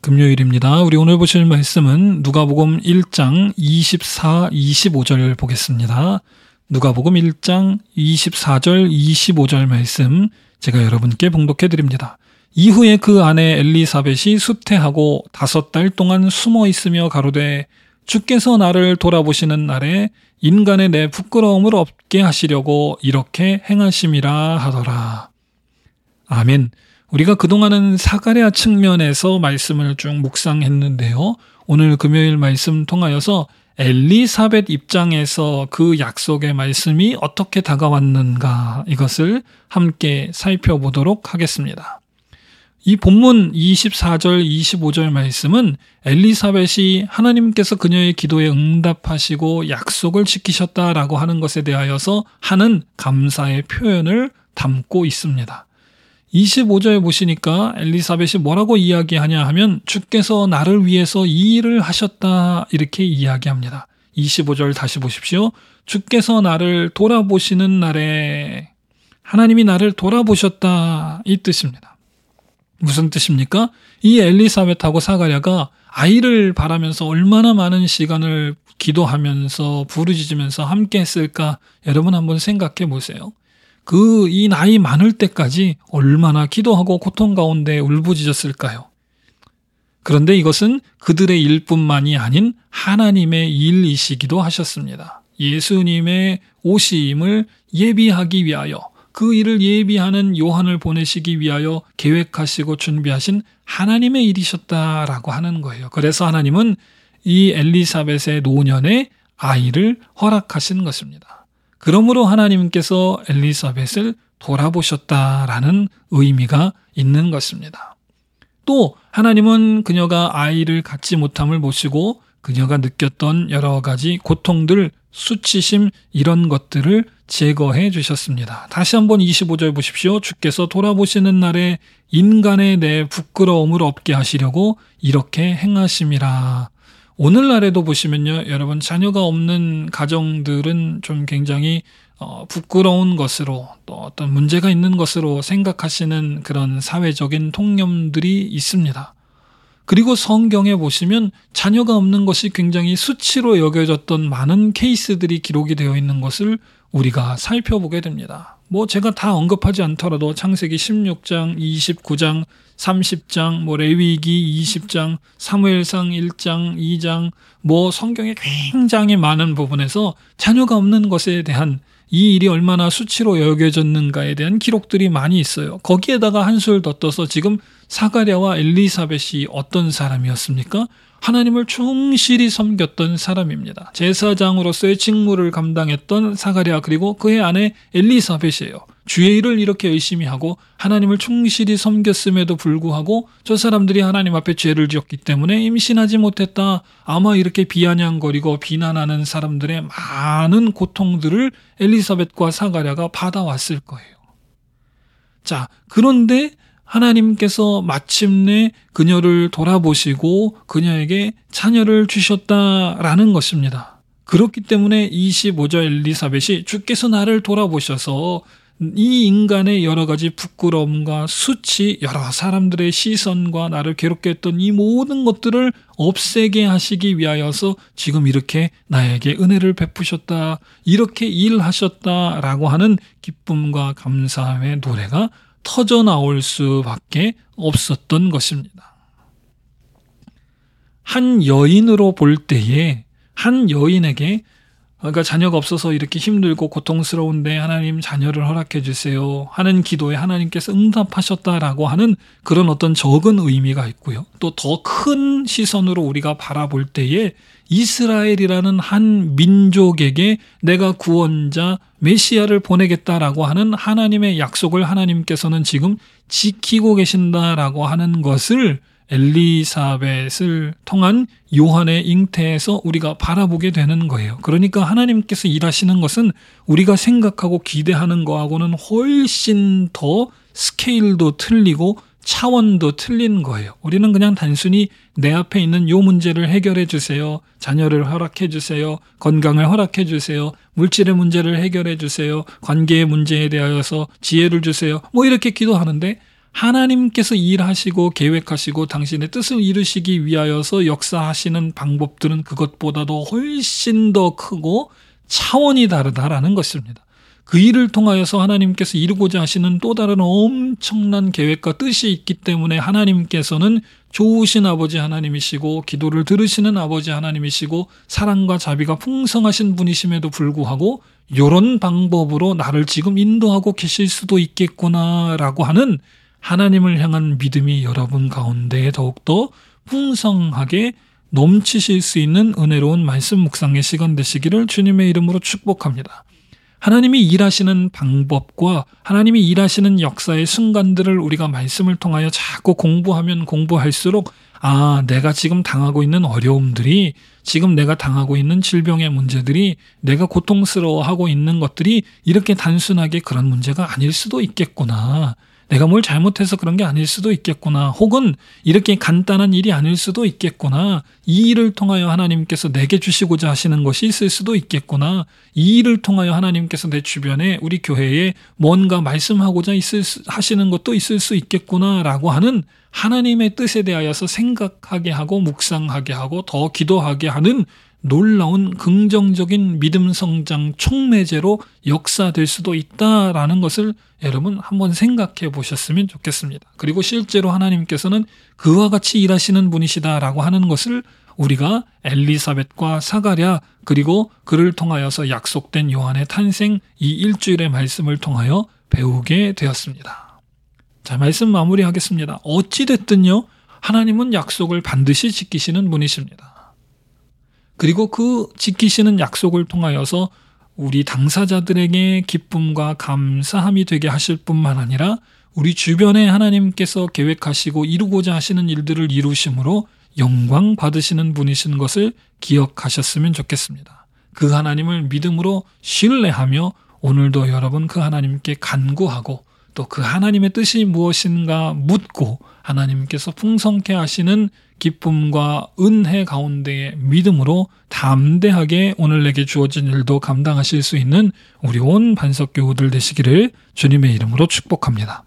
금요일입니다. 우리 오늘 보실 말씀은 누가복음 1장 24, 25절 보겠습니다. 누가복음 1장 24절, 25절 말씀 제가 여러분께 봉독해 드립니다. 이후에 그 아내 엘리사벳이 수태하고 5달 동안 숨어 있으며 가로되 주께서 나를 돌아보시는 날에 인간의 내 부끄러움을 없게 하시려고 이렇게 행하심이라 하더라. 아멘. 우리가 그동안은 사가랴 측면에서 말씀을 쭉 묵상했는데요. 오늘 금요일 말씀 통하여서 엘리사벳 입장에서 그 약속의 말씀이 어떻게 다가왔는가 이것을 함께 살펴보도록 하겠습니다. 이 본문 24절, 25절 말씀은 엘리사벳이 하나님께서 그녀의 기도에 응답하시고 약속을 지키셨다라고 하는 것에 대하여서 하는 감사의 표현을 담고 있습니다. 25절 보시니까 엘리사벳이 뭐라고 이야기하냐 하면 주께서 나를 위해서 이 일을 하셨다 이렇게 이야기합니다. 25절 다시 보십시오. 주께서 나를 돌아보시는 날에 하나님이 나를 돌아보셨다 이 뜻입니다. 무슨 뜻입니까? 이 엘리사벳하고 사가랴가 아이를 바라면서 얼마나 많은 시간을 기도하면서 부르짖으면서 함께 했을까 여러분 한번 생각해 보세요. 이 나이 많을 때까지 얼마나 기도하고 고통 가운데 울부짖었을까요? 그런데 이것은 그들의 일뿐만이 아닌 하나님의 일이시기도 하셨습니다. 예수님의 오심을 예비하기 위하여 그 일을 예비하는 요한을 보내시기 위하여 계획하시고 준비하신 하나님의 일이셨다라고 하는 거예요. 그래서 하나님은 이 엘리사벳의 노년에 아이를 허락하신 것입니다. 그러므로 하나님께서 엘리사벳을 돌아보셨다라는 의미가 있는 것입니다. 또 하나님은 그녀가 아이를 갖지 못함을 보시고 그녀가 느꼈던 여러 가지 고통들, 수치심 이런 것들을 제거해 주셨습니다. 다시 한번 25절 보십시오. 주께서 돌아보시는 날에 인간의 내 부끄러움을 없게 하시려고 이렇게 행하심이라. 오늘날에도 보시면요, 여러분 자녀가 없는 가정들은 좀 굉장히 부끄러운 것으로 또 어떤 문제가 있는 것으로 생각하시는 그런 사회적인 통념들이 있습니다. 그리고 성경에 보시면 자녀가 없는 것이 굉장히 수치로 여겨졌던 많은 케이스들이 기록이 되어 있는 것을 우리가 살펴보게 됩니다. 제가 다 언급하지 않더라도 창세기 16장, 29장, 30장, 레위기 20장, 사무엘상 1장, 2장, 성경에 굉장히 많은 부분에서 자녀가 없는 것에 대한 이 일이 얼마나 수치로 여겨졌는가에 대한 기록들이 많이 있어요. 거기에다가 한술 더 떠서 지금 사가랴와 엘리사벳이 어떤 사람이었습니까? 하나님을 충실히 섬겼던 사람입니다. 제사장으로서의 직무를 감당했던 사가랴 그리고 그의 아내 엘리사벳이에요. 주의 일을 이렇게 열심히 하고 하나님을 충실히 섬겼음에도 불구하고 저 사람들이 하나님 앞에 죄를 지었기 때문에 임신하지 못했다. 아마 이렇게 비아냥거리고 비난하는 사람들의 많은 고통들을 엘리사벳과 사가랴가 받아왔을 거예요. 자, 그런데 하나님께서 마침내 그녀를 돌아보시고 그녀에게 자녀를 주셨다라는 것입니다. 그렇기 때문에 25절 엘리사벳이 주께서 나를 돌아보셔서 이 인간의 여러 가지 부끄러움과 수치, 여러 사람들의 시선과 나를 괴롭게 했던 이 모든 것들을 없애게 하시기 위하여서 지금 이렇게 나에게 은혜를 베푸셨다, 이렇게 일하셨다라고 하는 기쁨과 감사함의 노래가 터져 나올 수밖에 없었던 것입니다. 한 여인으로 볼 때에 한 여인에게 그러니까 자녀가 없어서 이렇게 힘들고 고통스러운데 하나님 자녀를 허락해 주세요 하는 기도에 하나님께서 응답하셨다라고 하는 그런 어떤 적은 의미가 있고요. 또 더 큰 시선으로 우리가 바라볼 때에 이스라엘이라는 한 민족에게 내가 구원자 메시아를 보내겠다라고 하는 하나님의 약속을 하나님께서는 지금 지키고 계신다라고 하는 것을 엘리사벳을 통한 요한의 잉태에서 우리가 바라보게 되는 거예요. 그러니까 하나님께서 일하시는 것은 우리가 생각하고 기대하는 거하고는 훨씬 더 스케일도 틀리고 차원도 틀린 거예요. 우리는 그냥 단순히 내 앞에 있는 요 문제를 해결해 주세요. 자녀를 허락해 주세요. 건강을 허락해 주세요. 물질의 문제를 해결해 주세요. 관계의 문제에 대하여서 지혜를 주세요. 이렇게 기도하는데 하나님께서 일하시고 계획하시고 당신의 뜻을 이루시기 위하여서 역사하시는 방법들은 그것보다도 훨씬 더 크고 차원이 다르다라는 것입니다. 그 일을 통하여서 하나님께서 이루고자 하시는 또 다른 엄청난 계획과 뜻이 있기 때문에 하나님께서는 좋으신 아버지 하나님이시고 기도를 들으시는 아버지 하나님이시고 사랑과 자비가 풍성하신 분이심에도 불구하고 이런 방법으로 나를 지금 인도하고 계실 수도 있겠구나라고 하는 하나님을 향한 믿음이 여러분 가운데 더욱더 풍성하게 넘치실 수 있는 은혜로운 말씀 묵상의 시간 되시기를 주님의 이름으로 축복합니다. 하나님이 일하시는 방법과 하나님이 일하시는 역사의 순간들을 우리가 말씀을 통하여 자꾸 공부하면 공부할수록 내가 지금 당하고 있는 어려움들이, 지금 내가 당하고 있는 질병의 문제들이, 내가 고통스러워하고 있는 것들이 이렇게 단순하게 그런 문제가 아닐 수도 있겠구나. 내가 뭘 잘못해서 그런 게 아닐 수도 있겠구나. 혹은 이렇게 간단한 일이 아닐 수도 있겠구나. 이 일을 통하여 하나님께서 내게 주시고자 하시는 것이 있을 수도 있겠구나. 이 일을 통하여 하나님께서 내 주변에 우리 교회에 뭔가 말씀하고자 하시는 것도 있을 수 있겠구나라고 하는 하나님의 뜻에 대하여서 생각하게 하고 묵상하게 하고 더 기도하게 하는 놀라운 긍정적인 믿음 성장 촉매제로 역사될 수도 있다라는 것을 여러분 한번 생각해 보셨으면 좋겠습니다. 그리고 실제로 하나님께서는 그와 같이 일하시는 분이시다라고 하는 것을 우리가 엘리사벳과 사가랴 그리고 그를 통하여서 약속된 요한의 탄생 이 일주일의 말씀을 통하여 배우게 되었습니다. 자, 말씀 마무리하겠습니다. 어찌됐든요, 하나님은 약속을 반드시 지키시는 분이십니다. 그리고 그 지키시는 약속을 통하여서 우리 당사자들에게 기쁨과 감사함이 되게 하실 뿐만 아니라 우리 주변에 하나님께서 계획하시고 이루고자 하시는 일들을 이루심으로 영광 받으시는 분이신 것을 기억하셨으면 좋겠습니다. 그 하나님을 믿음으로 신뢰하며 오늘도 여러분 그 하나님께 간구하고 또 그 하나님의 뜻이 무엇인가 묻고 하나님께서 풍성케 하시는 기쁨과 은혜 가운데의 믿음으로 담대하게 오늘 내게 주어진 일도 감당하실 수 있는 우리 온 반석교우들 되시기를 주님의 이름으로 축복합니다.